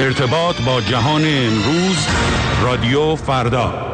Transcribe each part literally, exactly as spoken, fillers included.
ارتباط با جهان امروز، رادیو فردا.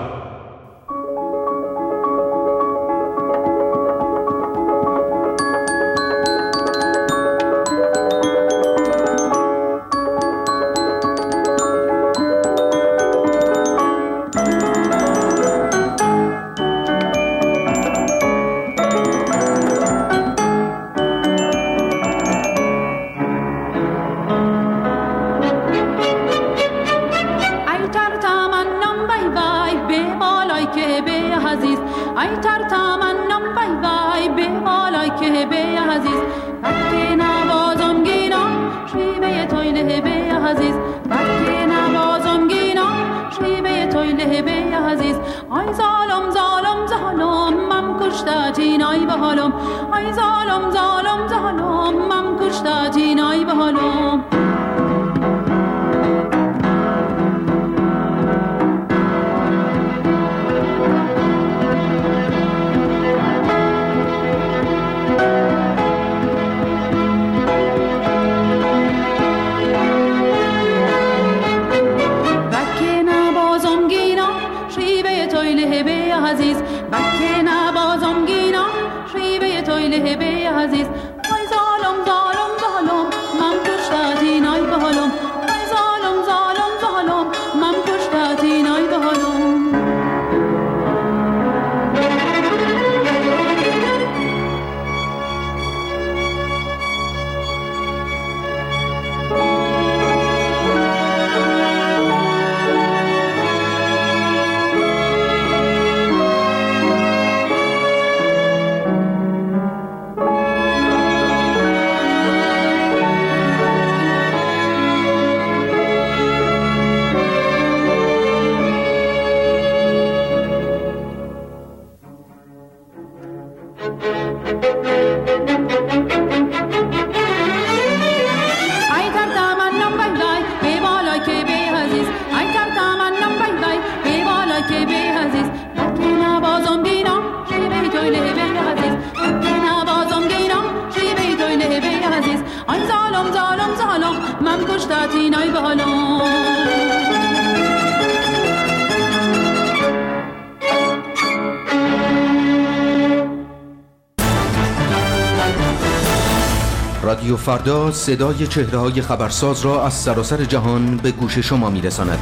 رادیو فردا صدای چهره‌های خبرساز را از سراسر جهان به گوش شما می‌رساند.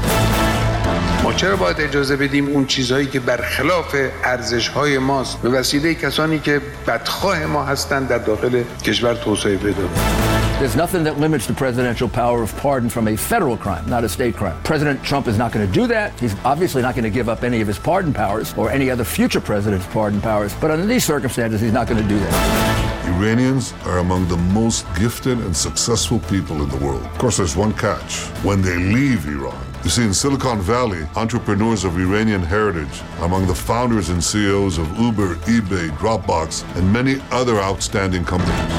ما چرا باید اجازه بدیم اون چیزهایی که برخلاف ارزش‌های ماست به وسیله کسانی که بدخواه ما هستند در داخل کشور توسعه پیدا کنند؟ There's nothing that limits the presidential power of pardon from a federal crime, not a state crime. President Trump is not going to do that. He's obviously not going to give up any of his pardon powers or any other future president's pardon powers. But under these circumstances, he's not going to do that. Iranians are among the most gifted and successful people in the world. Of course, there's one catch. When they leave Iran, you see, in Silicon Valley, entrepreneurs of Iranian heritage are among the founders and C E Os of Uber, eBay, Dropbox, and many other outstanding companies.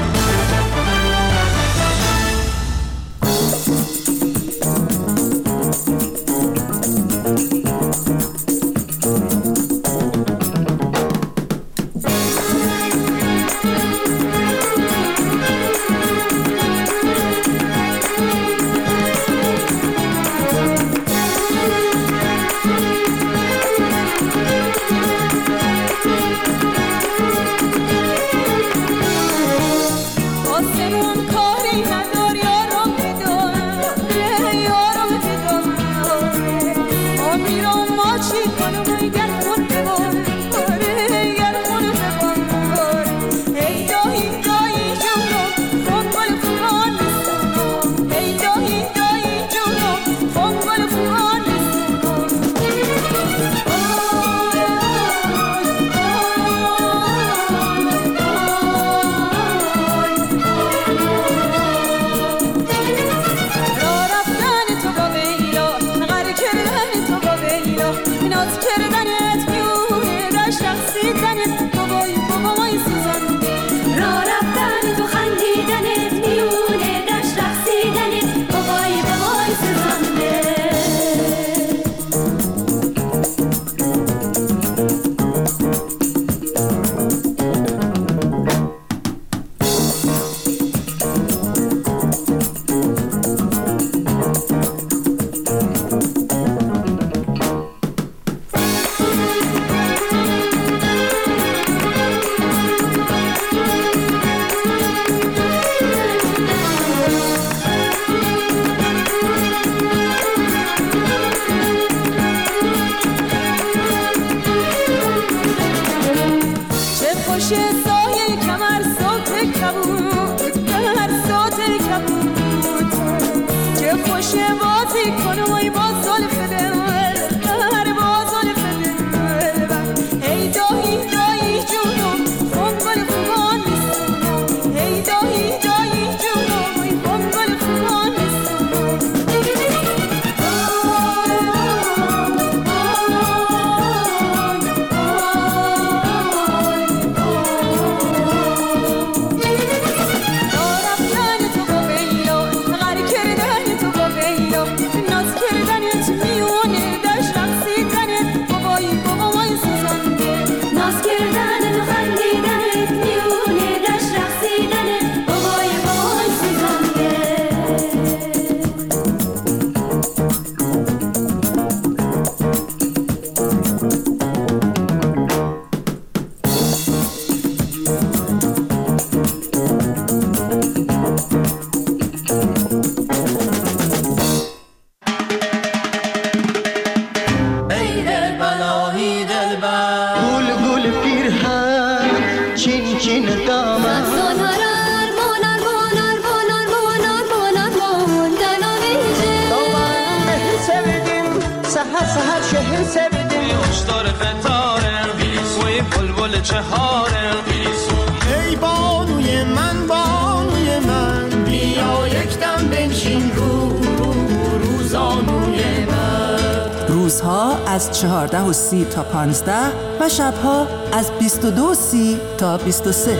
چهار ای بانوی من بانوی من بیا یک دم بنشین رو رو روزانوی من. روزها از چهارده و سی تا پانزده و شبها از بیست و دو و سی تا بیست و سه.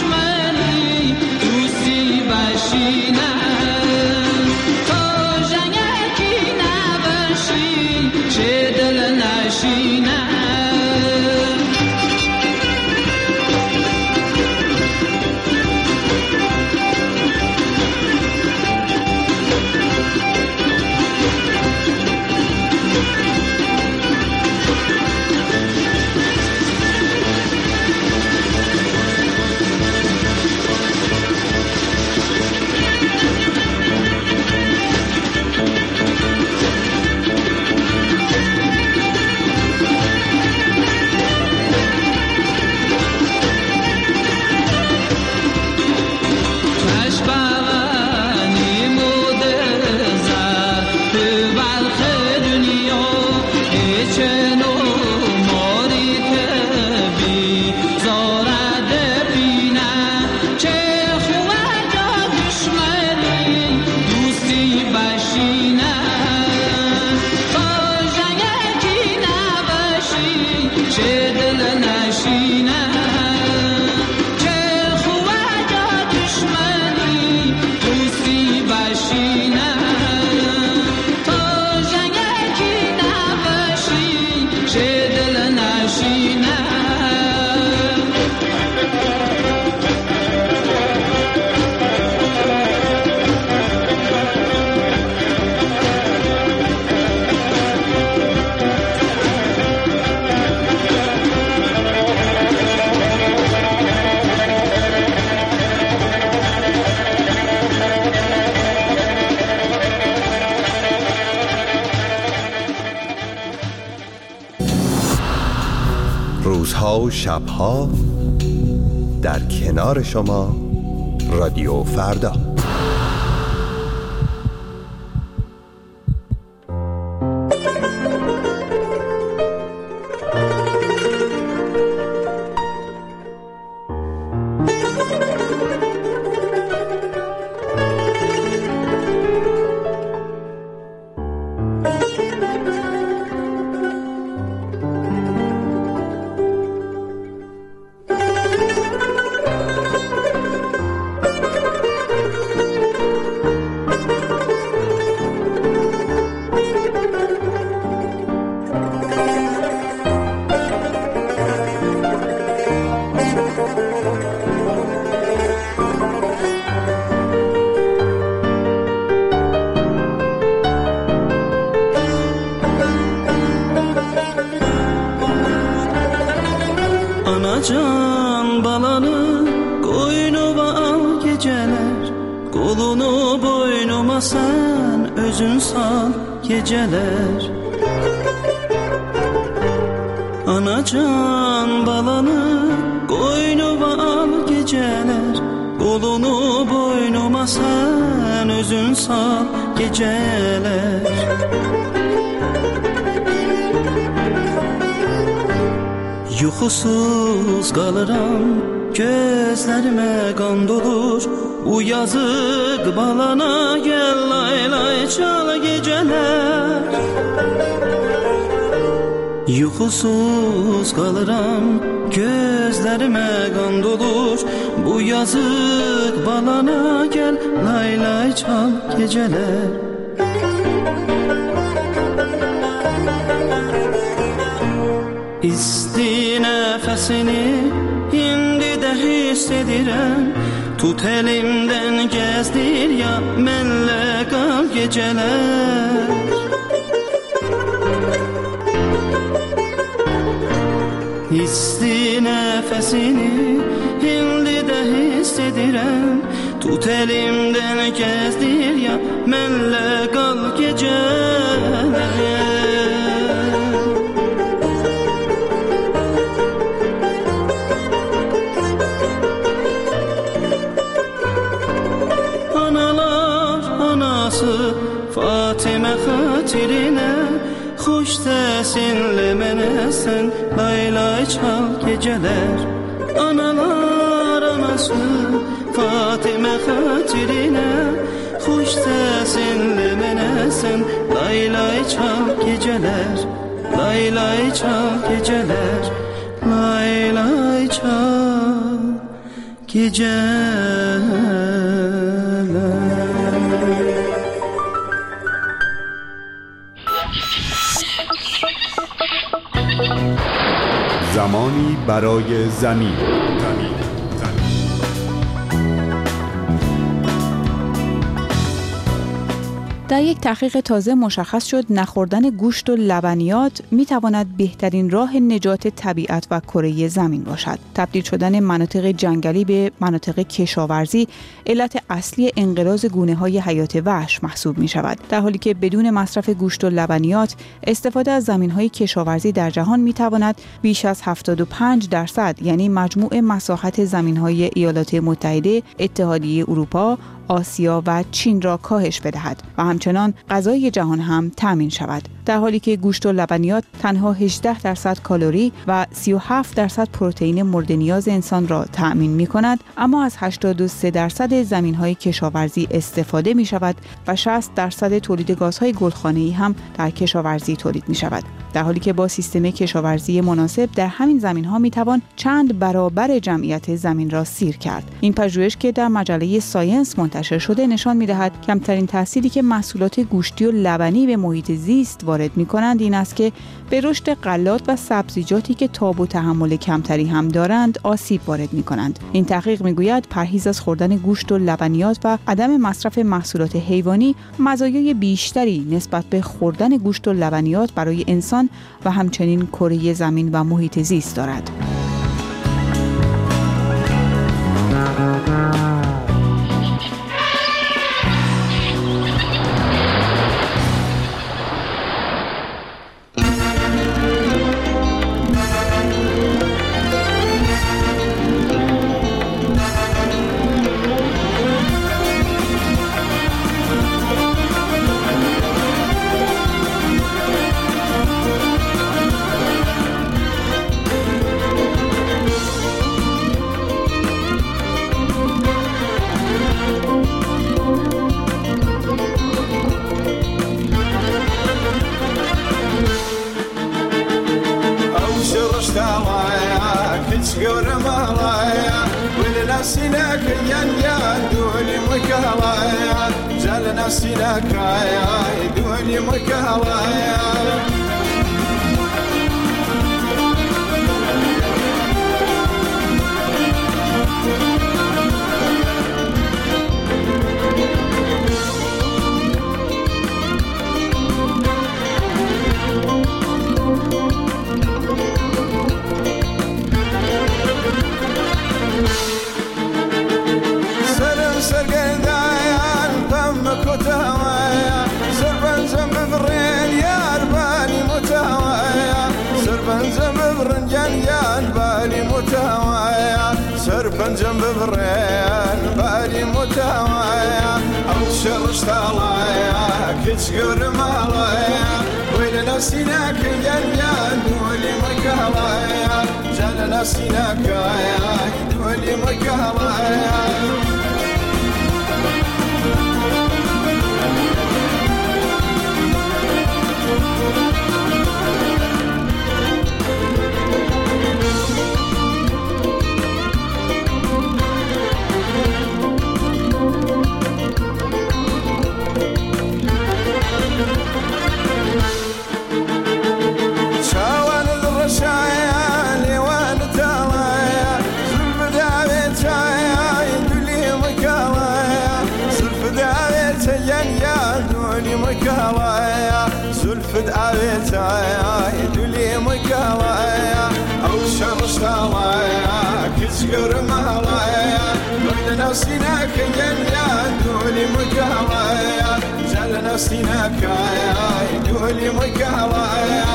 Bashina, to روزها و شبها در کنار شما رادیو فردا. Anacan balanı koynuma al geceler, kolunu boynuma sen özün sal geceler. Anacan balanı koynuma al geceler, kolunu boynuma sen özün sal geceler. Yuxusuz qalıram, gözlərimə qan dolur. Bu yazıq balana gəl lay lay çal gecələr. Yuxusuz qalıram, gözlərimə qan dolur. Bu yazıq balana gəl lay lay çal gecələr. İsti nəfəsini indi də hiss edirəm. Tut elimdən gəzdir ya mənlə qal gecələr. İsti nəfəsini indi də hiss edirəm. Tut elimdən gəzdir ya mənlə qal gecələr. Fatimə xatirinə xoş səsinlə mənə sən lay lay çal gecələr. Analar anası Fatimə xatirinə xoş səsinlə mənə sən lay lay çal gecələr. Lay lay çal gecələr. Lay lay çal gecələr. زمانی برای زمین. در یک تحقیق تازه مشخص شد نخوردن گوشت و لبنیات میتواند بهترین راه نجات طبیعت و کره زمین باشد. تبدیل شدن مناطق جنگلی به مناطق کشاورزی علت اصلی انقراض گونه‌های حیات وحش محسوب می شود. در حالی که بدون مصرف گوشت و لبنیات استفاده از زمین‌های کشاورزی در جهان میتواند بیش از هفتاد و پنج درصد یعنی مجموع مساحت زمین‌های ایالات متحده، اتحادیه اروپا، آسیا و چین را کاهش بدهد و همچنان غذای جهان هم تامین شود. در حالی که گوشت و لبنیات تنها هجده درصد کالری و سی و هفت درصد پروتئین مورد نیاز انسان را تامین می کند، اما از هشتاد و سه درصد زمین‌های کشاورزی استفاده می شود و شصت درصد تولید گازهای گلخانه‌ای هم در کشاورزی تولید می شود. در حالی که با سیستم کشاورزی مناسب در همین زمین‌ها می توان چند برابر جمعیت زمین را سیر کرد. این پژوهش که در مجله ساینس منتشر شده نشان می‌دهد کمترین تأثیری که محصولات گوشتی و لبنی به محیط زیست وارد می‌کنند این است که به رشد غلات و سبزیجاتی که تاب و تحمل کمتری هم دارند آسیب وارد می‌کنند. این تحقیق می‌گوید پرهیز از خوردن گوشت و لبنیات و عدم مصرف محصولات حیوانی مزایای بیشتری نسبت به خوردن گوشت و لبنیات برای انسان و همچنین کره زمین و محیط زیست دارد. طلايا كتسقور مالايا ولنا سيناك ينيا دولي مكالايا زالنا سيناك يا دولي مكالايا سربن جنب برين بالي متوايا أو شرش طلايا كتسقر مالايا ويلنا سيناك ينيا دولي مكالايا جالنا سيناك يا دولي مكالايا سلفد عبيتايا يدولي مكالايا أو شرش طلايا كتسقر مالايا ويلنا سيناك ينيا دولي مكالايا زالنا سيناك يا دولي مكالايا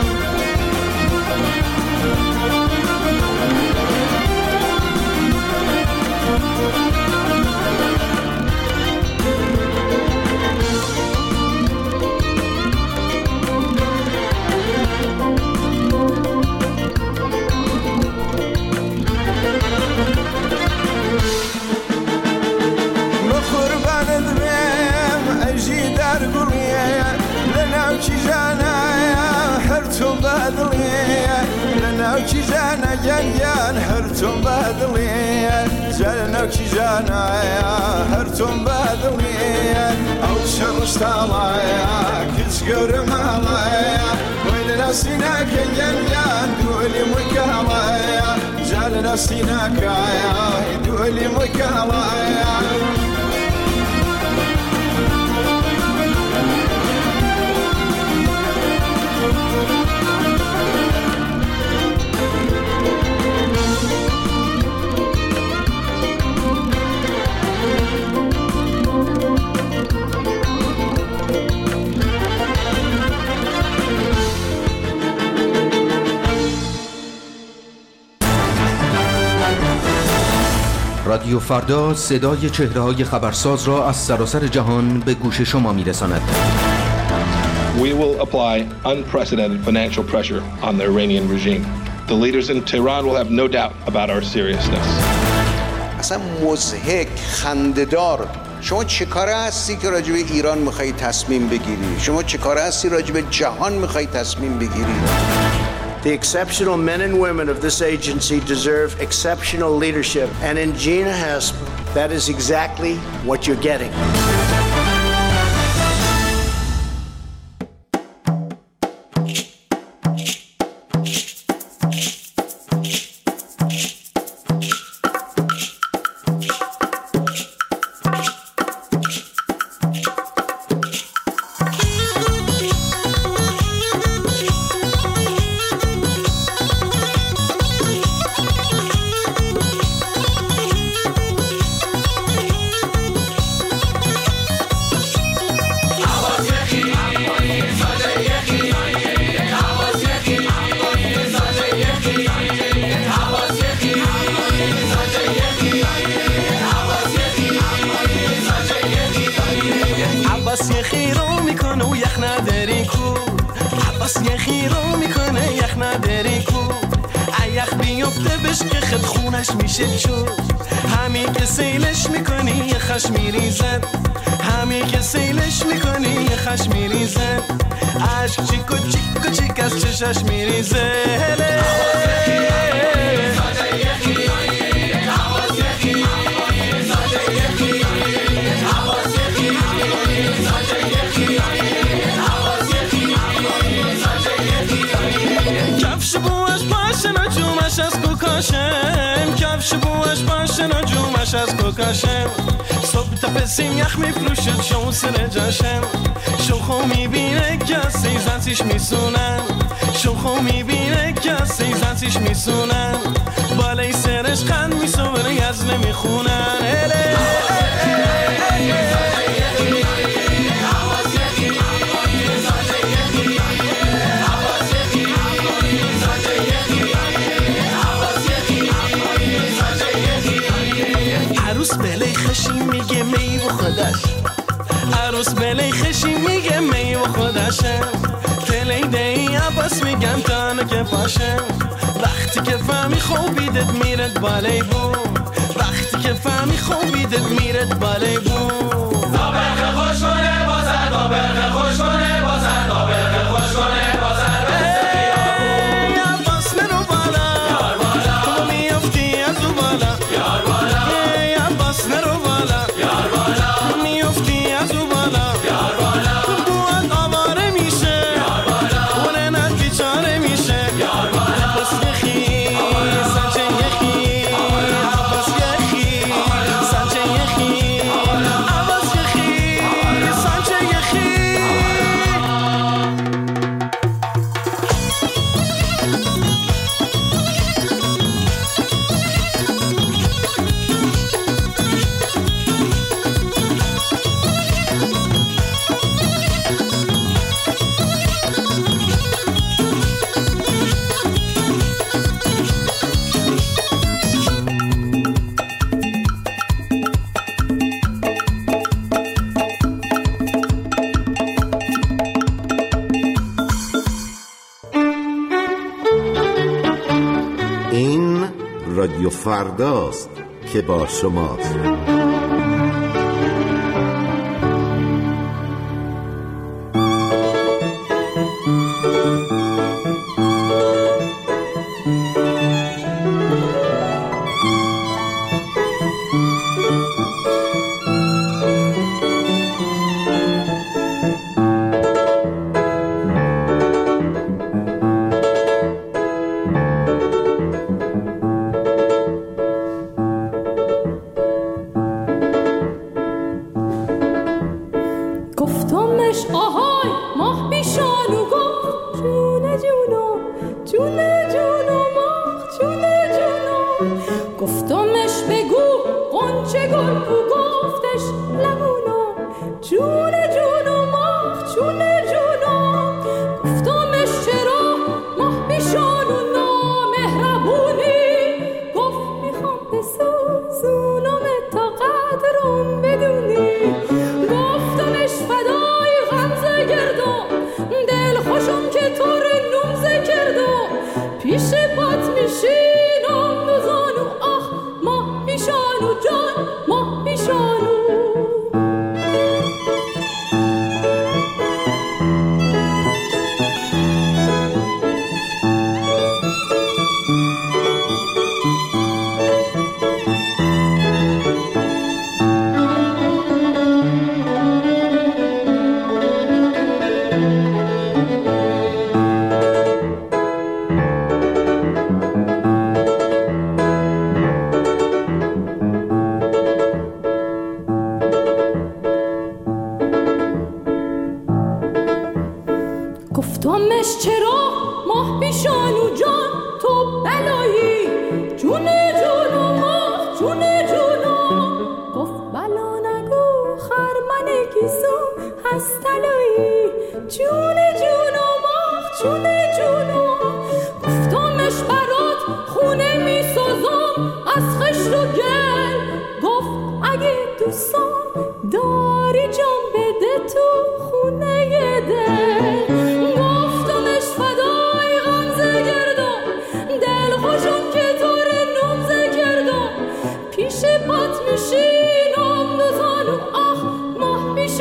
وكي جانا جنجان هرتم بدلية زلنا وكي جانا يا هرتم بدلية أو شرش طلايا كتسقر مالايا ويلنا سيناك جنجان دولي مكالايا زلنا سيناك يا دولي مكالايا رادیو فردا صدای چهره‌های خبرساز را از سراسر جهان به گوش شما می‌رساند. We will apply unprecedented financial pressure on the Iranian regime. The leaders in Tehran will have no doubt about our seriousness. اصلا مضحک خنده‌دار. شما چه کاره هستی که راجع به ایران می‌خوای تصمیم بگیری؟ شما چه کاره هستی راجع به جهان می‌خوای تصمیم بگیری؟ The exceptional men and women of this agency deserve exceptional leadership. And in Gina Haspel, that is exactly what you're getting. دمی که سیلش میکنی خش میریزه عشق چیک و چیک و چیک از چشش میریزه کفش بوش پاشن و جومش از کوکاشم کفش بوش پاشن و جومش از کوکاشم صبح تا پسیم یخ میفروشد شو سر جاشم شو خو میبینه که از سیزنسیش میسونم شو خو میبینه که از سیزنسیش میسونم بالای سرش خند میسونه یزنه میخونن عروس بلی خشی میگه می و خودش عروس بلی خشی میگه می و خودشه تلی دی عباس میگم تانو که باشه وقتی که فهمی خوبیدت میرد بالای بود وقتی که فهمی خوبیدت میرد بالای بود تا برخ خوش کنه بازر تا برخ خوش کنه بازر تا برخ خوش کنه بازر عباس نرو بالا یار بالا تو میافتی از او بالا یار بالا عباس نرو بالا یار بالا میافتی از او بالا یار بالا دوات آواره میشه یار بالا خونه نت بیچاره میشه یار بالا عباس یخی سنچه یخی عباس یخی سنچه یخی عباس یخی سنچه یخی این رادیو فرداست که با شماست. گفتمش آهای ماه بیشانو گفت جونه جونو جونه جونو ماه جونه جونو گفتمش بگو قنچه گل کو گفتش لبونو جونه جونو ماه جونه جونو گفتمش چرا ماه بیشانو نامهربونی گفت میخوام بسوزونم تا قدرم بدونی گفتمش فدای غمزه گردم دل خوشم که تو رو نومزه کردم پیش پات میشینم دو زانو آخ ماه بیشانو جان ماه بیشانو گفتمش چرا ماه بیشانو جان تو بلایی جونه جونو ماه جونه جونو گفت بلا نگو خرمن گیسو هست تلایی جونه جونو ماه جونه جونو گفتمش برات خونه میسازم از خشت و گل گفت اگه دوستان داری جان بده تو خونه دل گفتمش فدای غمزه گردم دل خوشم که تو رو نومزه کردم پیش پات میشینم دو زانو آخ ماه بیشانو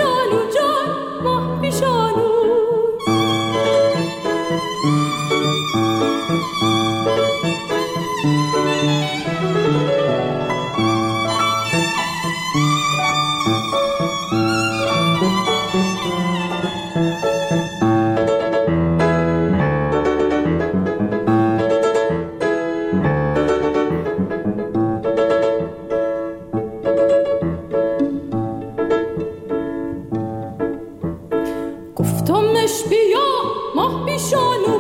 گفتمش بیا ماه پیشانو